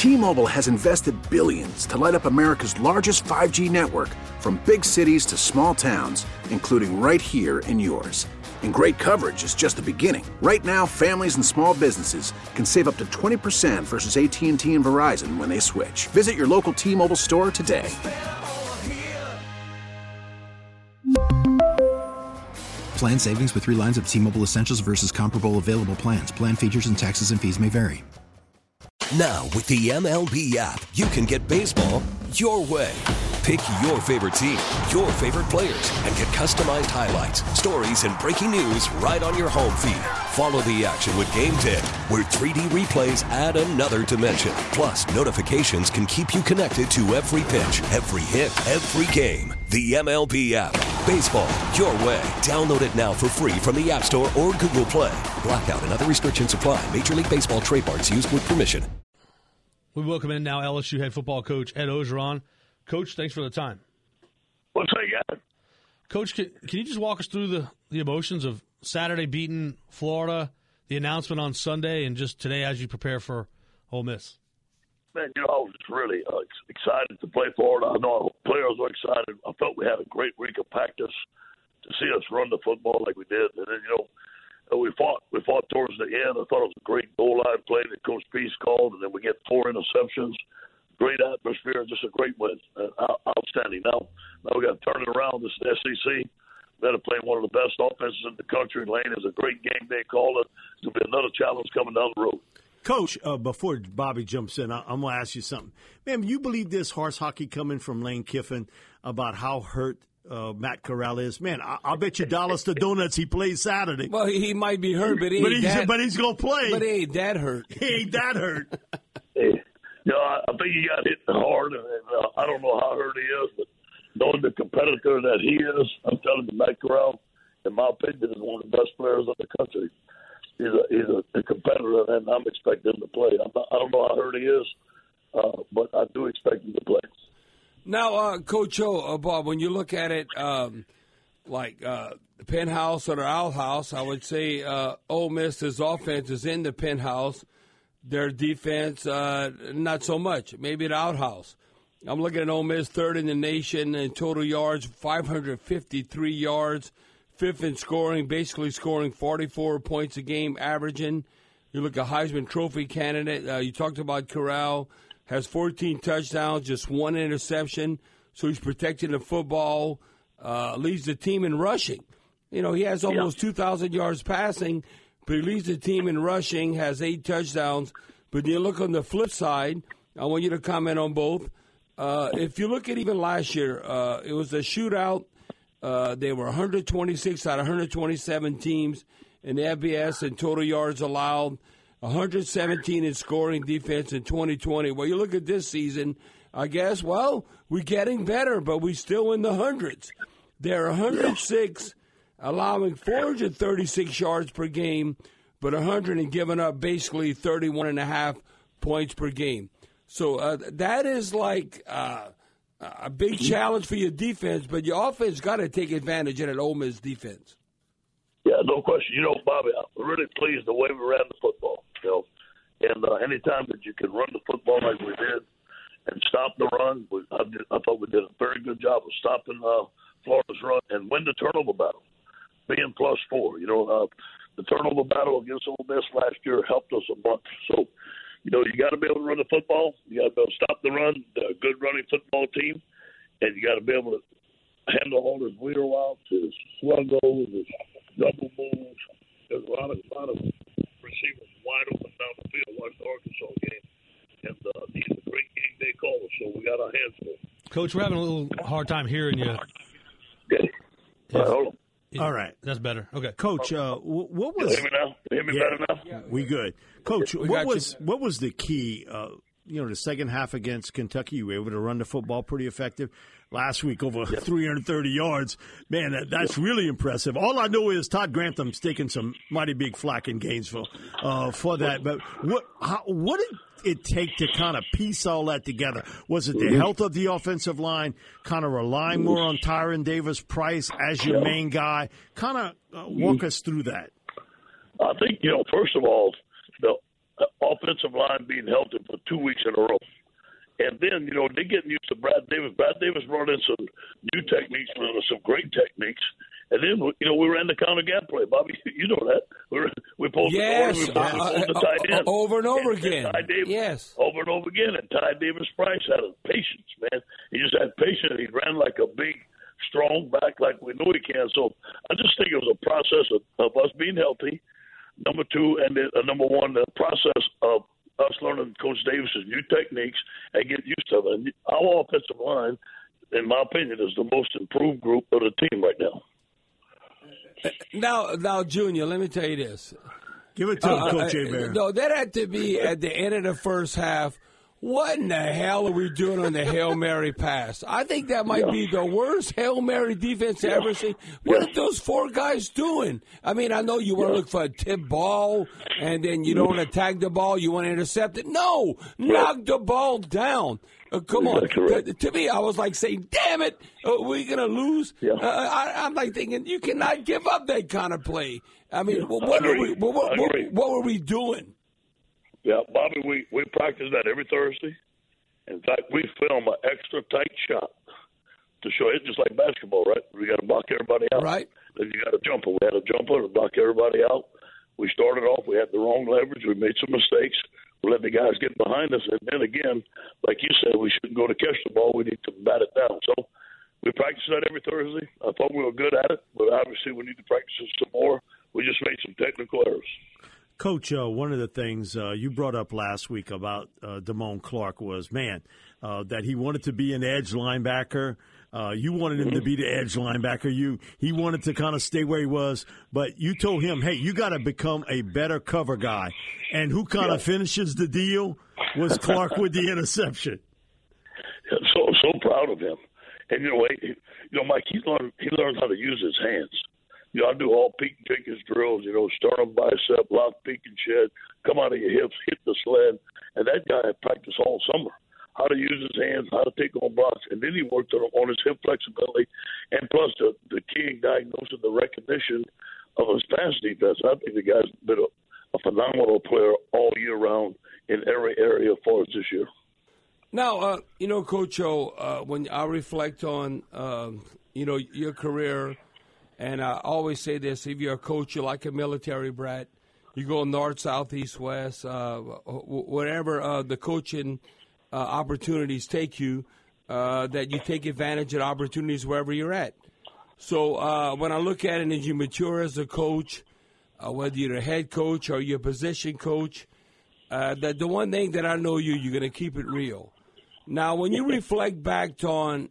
T-Mobile has invested billions to light up America's largest 5G network, from big cities to small towns, including right here in yours. And great coverage is just the beginning. Right now, families and small businesses can save up to 20% versus AT&T and Verizon when they switch. Visit your local T-Mobile store today. Plan savings with 3 lines of T-Mobile Essentials versus comparable available plans. Plan features and taxes and fees may vary. Now, with the MLB app, you can get baseball your way. Pick your favorite team, your favorite players, and get customized highlights, stories, and breaking news right on your home feed. Follow the action with Game Day, where 3D replays add another dimension. Plus, notifications can keep you connected to every pitch, every hit, every game. The MLB app. Baseball your way. Download it now for free from the App Store or Google Play. Blackout and other restrictions apply. Major League Baseball trademarks used with permission. We welcome in now LSU head football coach Ed Orgeron. Coach, thanks for the time. What's that, guy? Coach, can you just walk us through the emotions of Saturday beating Florida, the announcement on Sunday, and just today as you prepare for Ole Miss? Man, I was just really excited to play Florida. I know our players were excited. I felt we had a great week of practice to see us run the football like we did. And then, we fought towards the end. I thought it was a great goal line play that Coach Peace called, and then we get 4 interceptions. Great atmosphere, just a great win. Outstanding. Now we got to turn it around. This is the SEC. We got to play one of the best offenses in the country. Lane is a great game day caller. It's going to be another challenge coming down the road. Coach, before Bobby jumps in, I'm going to ask you something. Man, you believe this horse hockey coming from Lane Kiffin about how hurt Matt Corral is? Man, I'll bet you dollars to donuts he plays Saturday. Well, he might be hurt, but he's going to play. But he ain't that hurt. He ain't that hurt. Hey, I think he got hit hard, and I don't know how hurt he is, but knowing the competitor that he is, I'm telling you, Matt Corral, in my opinion, is one of the best players in the country. He's a competitor, and I'm expecting him to play. I don't know how hurt he is, but I do expect him to play. Now, Coach O, Bob, when you look at it like the penthouse or the outhouse, I would say Ole Miss's offense is in the penthouse. Their defense, not so much. Maybe the outhouse. I'm looking at Ole Miss, 3rd in the nation in total yards, 553 yards, 5th in scoring, basically scoring 44 points a game, averaging. You look at Heisman Trophy candidate. You talked about Corral, has 14 touchdowns, just 1 interception, so he's protecting the football, leads the team in rushing. He has almost 2,000 yards passing, but he leads the team in rushing, has 8 touchdowns. But you look on the flip side, I want you to comment on both. If you look at even last year, it was a shootout. They were 126 out of 127 teams in the FBS in total yards allowed, 117 in scoring defense in 2020. Well, you look at this season, I guess, we're getting better, but we're still in the hundreds. They're 106, allowing 436 yards per game, but 100 and giving up basically 31.5 points per game. So that is like a big challenge for your defense, but your offense got to take advantage of that Ole Miss defense. Yeah, no question. Bobby, I'm really pleased the way we ran the football. And anytime that you can run the football like we did and stop the run, I thought we did a very good job of stopping Florida's run and win the turnover battle, being +4. The turnover battle against Ole Miss last year helped us a bunch. So, you got to be able to run the football. You got to be able to stop the run. They're a good running football team. And you got to be able to handle all his wheel outs, his sluggos, his double moves. There's a lot of receivers wide open down the field. Watch the Arkansas game. And he's a great game day caller, so we got our hands full. Coach, we're having a little hard time hearing you. Okay. Hold on. All right. That's better. Okay. Coach, what was... You hear me now? You hear me better now? Yeah, we good. Coach, what was the key, the second half against Kentucky? You were able to run the football pretty effective. Last week, over 330 yards. Man, that's really impressive. All I know is Todd Grantham's taking some mighty big flack in Gainesville for that. But what did it take to kind of piece all that together? Was it the health of the offensive line, kind of relying more on Tyron Davis-Price as your main guy? Kind of walk us through that. I think, first of all, offensive line being healthy for 2 weeks in a row. And then, they're getting used to Brad Davis. Brad Davis brought in some new techniques, some great techniques. And then, we ran the counter gap play. Bobby, you know that. We pulled the tight end. Over and over again. Yes. Over and over again. And Ty Davis-Price had a patience, man. He just had patience. He ran like a big, strong back like we knew he can. So I just think it was a process of us being healthy, number two, and then, number one, the process of us learning Coach Davis's new techniques and getting used to it. And our offensive line, in my opinion, is the most improved group of the team right now. Now, Junior, let me tell you this. Give it to him, Coach Hebert. No, that had to be at the end of the first half. What in the hell are we doing on the Hail Mary pass? I think that might be the worst Hail Mary defense I've ever seen. What are those four guys doing? I mean, I know you want to look for a tip ball, and then you don't attack the ball. You want to intercept it. No, knock the ball down. Come on. To me, I was like saying, damn it, we're going to lose. Yeah. I'm like thinking, you cannot give up that kind of play. I mean, what were we doing? Yeah, Bobby, we practice that every Thursday. In fact, we film an extra tight shot to show it, just like basketball, right? We got to block everybody out. Right. Then you got a jumper. We had a jumper to block everybody out. We started off, we had the wrong leverage. We made some mistakes. We let the guys get behind us. And then again, like you said, we shouldn't go to catch the ball. We need to bat it down. So we practice that every Thursday. I thought we were good at it, but obviously we need to practice it some more. We just made some technical errors. Coach, one of the things you brought up last week about Damone Clark was, that he wanted to be an edge linebacker. You wanted him to be the edge linebacker. He wanted to kind of stay where he was, but you told him, hey, you got to become a better cover guy. And who kind of finishes the deal was Clark with the interception. So proud of him. And, Mike, he learned how to use his hands. I do all peek and kick his drills, sternum, bicep, lock, peek and shed, come out of your hips, hit the sled. And that guy had practiced all summer, how to use his hands, how to take on blocks. And then he worked on his hip flexibility and plus the key diagnosis, the recognition of his pass defense. I think the guy's been a phenomenal player all year round in every area for us this year. Now, Coach O, when I reflect on, your career, and I always say this, if you're a coach, you're like a military brat. You go north, south, east, west, wherever the coaching opportunities take you, that you take advantage of opportunities wherever you're at. So when I look at it as you mature as a coach, whether you're a head coach or you're a position coach, that the one thing that I know you're going to keep it real. Now, when you reflect back on,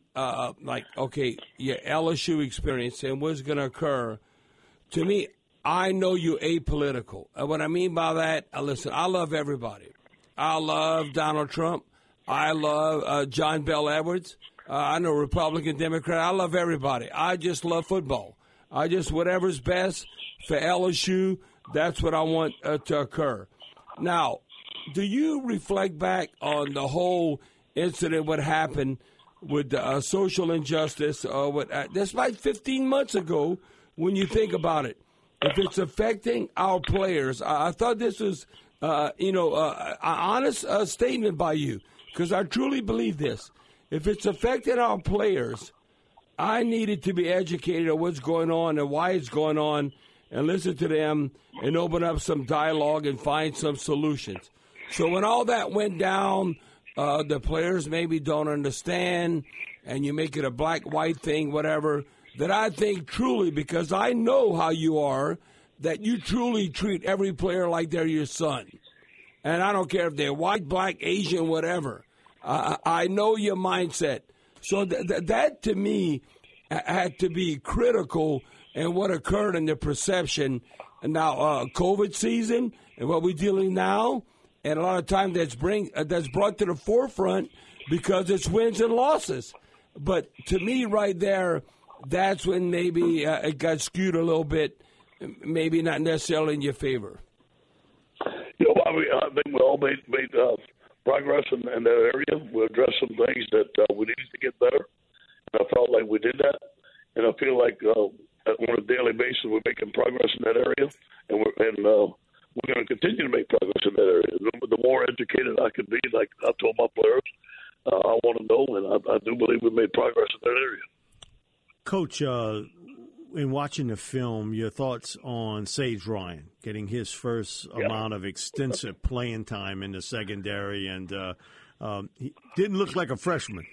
your LSU experience and what's going to occur, to me, I know you're apolitical. And what I mean by that, listen, I love everybody. I love Donald Trump. I love John Bel Edwards. I know Republican, Democrat. I love everybody. I just love football. Whatever's best for LSU, that's what I want to occur. Now, do you reflect back on the whole incident, what happened with social injustice, that's like 15 months ago when you think about it. If it's affecting our players, I thought this was, an honest statement by you, because I truly believe this. If it's affecting our players, I needed to be educated on what's going on and why it's going on and listen to them and open up some dialogue and find some solutions. So when all that went down, the players maybe don't understand, and you make it a black-white thing, whatever, that I think truly, because I know how you are, that you truly treat every player like they're your son. And I don't care if they're white, black, Asian, whatever. I know your mindset. So that to me, had to be critical in what occurred in the perception. And now, COVID season and what we're dealing now, and a lot of time that's brought to the forefront because it's wins and losses. But to me, right there, that's when maybe it got skewed a little bit, maybe not necessarily in your favor. I think we all made progress in that area. We addressed some things that we needed to get better, and I felt like we did that. And I feel like on a daily basis we're making progress in that area, and we're going to continue to make progress in that area. The more educated I can be, like I told my players, I want to know, and I do believe we made progress in that area. Coach, in watching the film, your thoughts on Sage Ryan getting his first amount of extensive playing time in the secondary, and he didn't look like a freshman.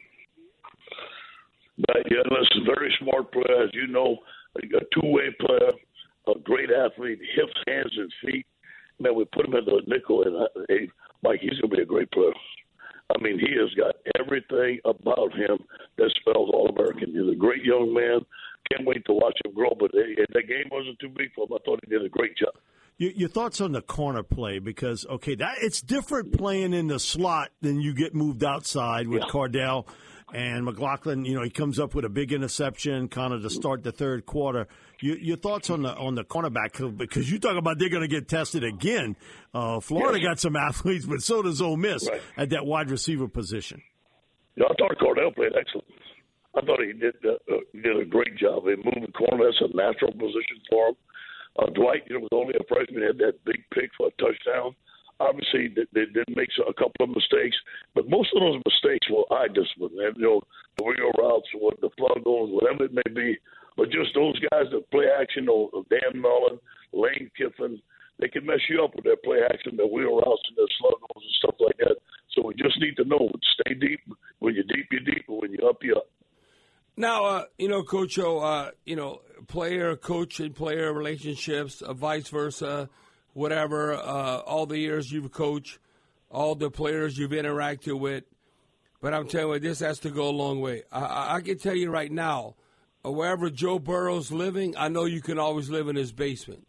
But, yeah, that's a very smart player, as you know, a two-way player, a great athlete, hips, hands, and feet. Man, we put him in the nickel, and hey, Mike, he's going to be a great player. I mean, he has got everything about him that spells All-American. He's a great young man. Can't wait to watch him grow, but the game wasn't too big for him. I thought he did a great job. Your thoughts on the corner play, because, okay, it's different playing in the slot than you get moved outside with Cardell and McLaughlin. You know, he comes up with a big interception kind of to start the third quarter. Your thoughts on the cornerback, because you talk about they're going to get tested again. Florida got some athletes, but so does Ole Miss at that wide receiver position. Yeah, I thought Cardell played excellent. I thought he did a great job. They moved the corner. That's a natural position for him. Dwight, was only a freshman, had that big pick for a touchdown. Obviously, they did make a couple of mistakes, but most of those mistakes were eye discipline. And, the wheel routes, the plug goals, whatever it may be. But just those guys that play action, Dan Mullen, Lane Kiffin, they can mess you up with their play action, their wheel routes, and their slug goals and stuff like that. So we just need to know, stay deep. When you're deep, you're deep. But when you're up, you're up. Now, Coach O, player-coach and player relationships, vice versa, whatever, all the years you've coached, all the players you've interacted with. But I'm telling you, this has to go a long way. I can tell you right now, wherever Joe Burrow's living, I know you can always live in his basement.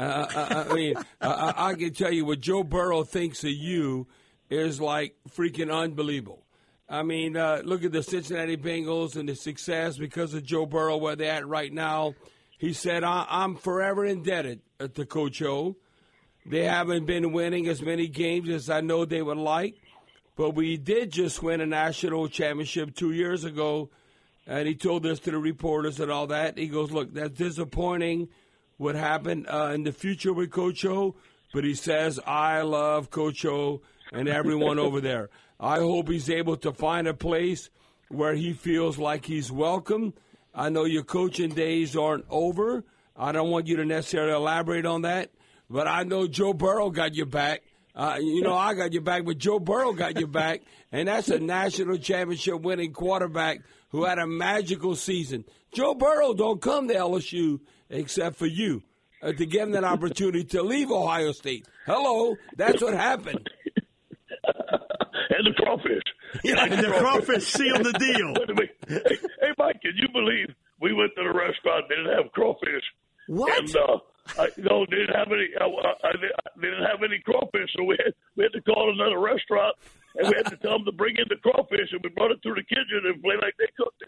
I can tell you what Joe Burrow thinks of you is like freaking unbelievable. I mean, look at the Cincinnati Bengals and the success because of Joe Burrow, where they're at right now. He said, I'm forever indebted to Coach O. They haven't been winning as many games as I know they would like, but we did just win a national championship 2 years ago, and he told this to the reporters and all that. He goes, look, that's disappointing what happened in the future with Coach O, but he says, I love Coach O and everyone over there. I hope he's able to find a place where he feels like he's welcome. I know your coaching days aren't over. I don't want you to necessarily elaborate on that, but I know Joe Burrow got your back. I got your back, but Joe Burrow got your back, and that's a national championship winning quarterback who had a magical season. Joe Burrow don't come to LSU except for you to give him that opportunity to leave Ohio State. Hello, that's what happened. And the crawfish. Yeah, and the crawfish sealed the deal. Hey, Mike, can you believe we went to the restaurant, they didn't have crawfish? What? And, they didn't have any. They didn't have any crawfish, so we had to call another restaurant, and we had to tell them to bring in the crawfish, and we brought it through the kitchen and play like they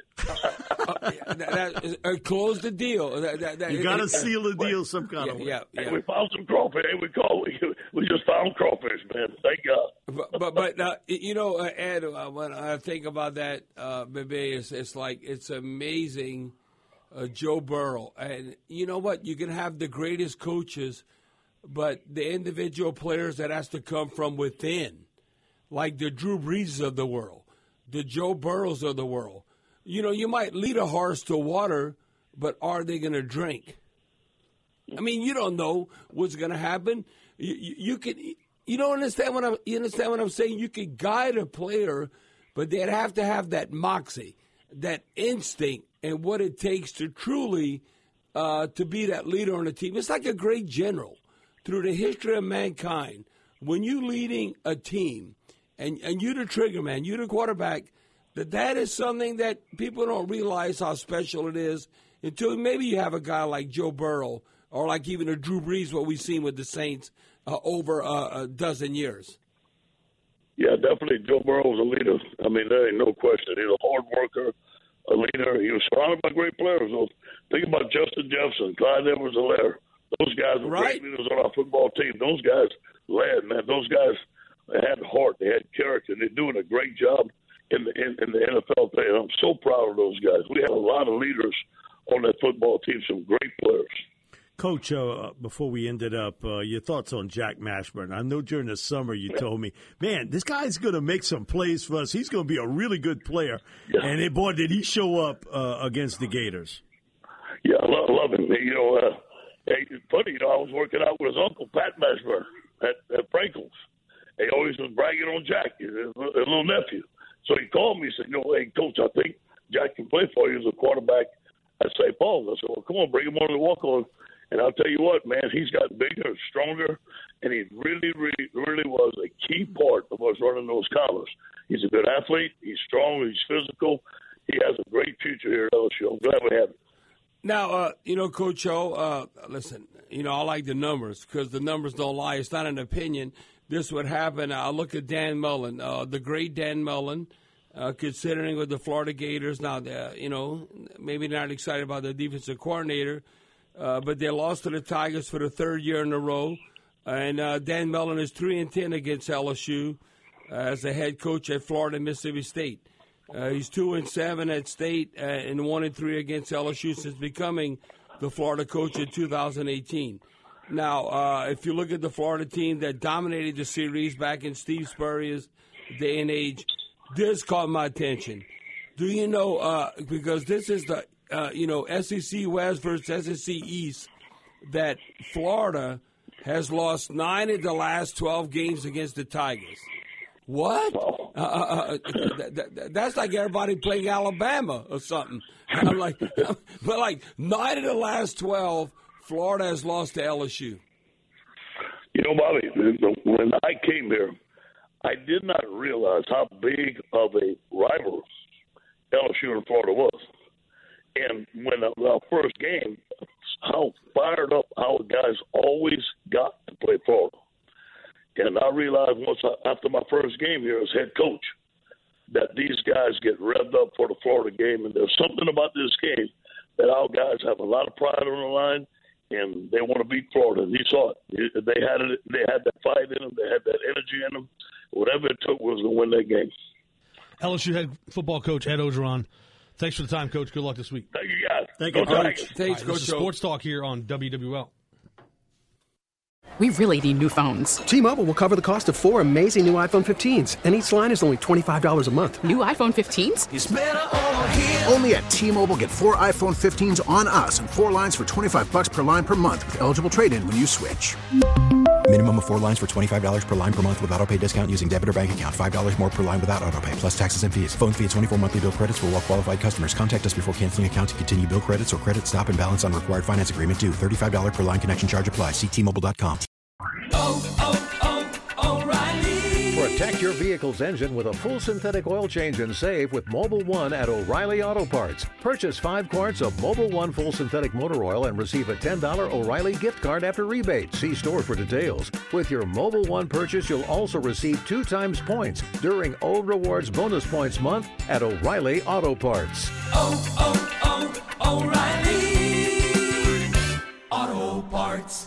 cooked it. Close the deal. You got to seal the deal some kind of way. Yeah. And we found some crawfish. Hey, we just found crawfish, man. Thank God. But Ed, when I think about that, maybe it's amazing. Joe Burrow. And you know what? You can have the greatest coaches, but the individual players that has to come from within, like the Drew Brees of the world, the Joe Burrows of the world. You might lead a horse to water, but are they going to drink? I mean, you don't know what's going to happen. You don't understand what I'm saying? You can guide a player, but they'd have to have that moxie, that instinct, and what it takes to truly to be that leader on the team. It's like a great general. Through the history of mankind, when you're leading a team and you're the trigger man, you're the quarterback, that is something that people don't realize how special it is until maybe you have a guy like Joe Burrow or like even a Drew Brees, what we've seen with the Saints over a dozen years. Yeah, definitely. Joe Burrow was a leader. I mean, there ain't no question. He's a hard worker, a leader. He was surrounded by great players. So think about Justin Jefferson, Clyde Edwards-Helaire. Those guys were great leaders on our football team. Those guys led, man. Those guys had heart. They had character. They're doing a great job in the NFL today. And I'm so proud of those guys. We had a lot of leaders on that football team, some great players. Coach, before we ended up, your thoughts on Jack Mashburn. I know during the summer you told me, man, this guy's going to make some plays for us. He's going to be a really good player. Yeah. And, boy, did he show up against the Gators. Yeah, I love him. It's funny, I was working out with his uncle, Pat Mashburn, at Frankel's. He always was bragging on Jack, his little nephew. So he called me and said, hey, Coach, I think Jack can play for you as a quarterback at St. Paul. I said, well, come on, bring him on the walk-on. And I'll tell you what, man, he's got bigger, stronger, and he really, really, really was a key part of us running those collars. He's a good athlete. He's strong. He's physical. He has a great future here at LSU. I'm glad we have him. Now, Coach O, listen, I like the numbers because the numbers don't lie. It's not an opinion. This would happen. I look at Dan Mullen, the great Dan Mullen, considering with the Florida Gators. Now, maybe not excited about the defensive coordinator, but they lost to the Tigers for the third year in a row. And Dan Mullen is 3-10 against LSU as the head coach at Florida and Mississippi State. He's 2-7 at State and 1-3 against LSU since becoming the Florida coach in 2018. Now, if you look at the Florida team that dominated the series back in Steve Spurrier's day and age, this caught my attention. Do you know, because this is the, SEC West versus SEC East, that Florida has lost 9 of the last 12 games against the Tigers. What? That's like everybody playing Alabama or something. But 9 of the last 12, Florida has lost to LSU. Bobby, when I came here, I did not realize how big of a rival LSU and Florida was. And when our first game, how fired up our guys always got to play Florida. And I realized after my first game here as head coach that these guys get revved up for the Florida game. And there's something about this game that our guys have a lot of pride on the line, and they want to beat Florida. And you saw it. They had that fight in them. They had that energy in them. Whatever it took was to win that game. LSU head football coach Ed Orgeron. Thanks for the time, Coach. Good luck this week. Thank you, guys. Thank you, Coach. Thanks, Coach. Sports Talk here on WWL. We really need new phones. T-Mobile will cover the cost of 4 amazing new iPhone 15s, and each line is only $25 a month. New iPhone 15s? It's better over here. Only at T-Mobile, get 4 iPhone 15s on us and 4 lines for $25 per line per month with eligible trade-in when you switch. Minimum of 4 lines for $25 per line per month with autopay discount using debit or bank account. $5 more per line without autopay, plus taxes and fees. Phone fee at 24 monthly bill credits for well-qualified customers. Contact us before canceling account to continue bill credits or credit stop and balance on required finance agreement due. $35 per line connection charge applies. See T-Mobile.com. O'Reilly. Protect your vehicle's engine with a full synthetic oil change and save with Mobil 1 at O'Reilly Auto Parts. Purchase 5 quarts of Mobil 1 full synthetic motor oil and receive a $10 O'Reilly gift card after rebate. See store for details. With your Mobil 1 purchase, you'll also receive 2 times points during O Rewards Bonus Points Month at O'Reilly Auto Parts. O'Reilly Auto Parts.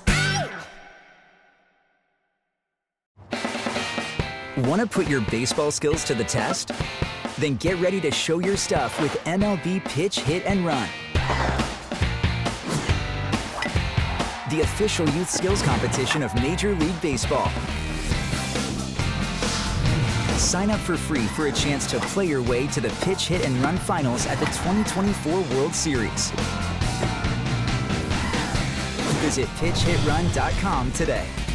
Want to put your baseball skills to the test? Then get ready to show your stuff with MLB Pitch, Hit, and Run. The official youth skills competition of Major League Baseball. Sign up for free for a chance to play your way to the Pitch, Hit, and Run finals at the 2024 World Series. Visit PitchHitRun.com today.